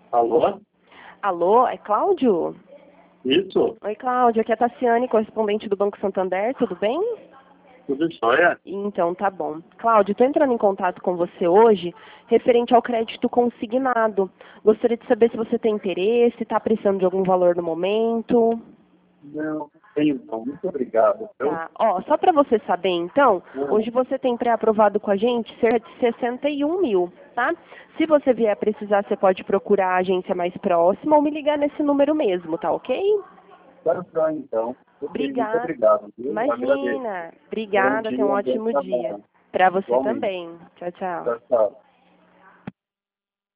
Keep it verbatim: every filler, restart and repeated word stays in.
Alô? Alô, é Cláudio? Isso? Oi, Cláudio, aqui é a Tassiane, correspondente do Banco Santander, tudo bem? Tudo jóia? Então, tá bom. Cláudio, estou entrando em contato com você hoje referente ao crédito consignado. Gostaria de saber se você tem interesse, está precisando de algum valor no momento. Não, tenho não. Muito obrigado. Eu, Tá. Ó, só para você saber, então, eu, hoje você tem pré-aprovado com a gente cerca de sessenta e um mil, tá? Se você vier precisar, você pode procurar a agência mais próxima ou me ligar nesse número mesmo, tá ok? quero entrar então. Ok, muito Obrigada. obrigado. Viu? Agradeço. Imagina. Bom Obrigada, tenha um dia, um bom ótimo dia. trabalho. Para você Igualmente. também. Tchau, tchau. Tchau, tchau.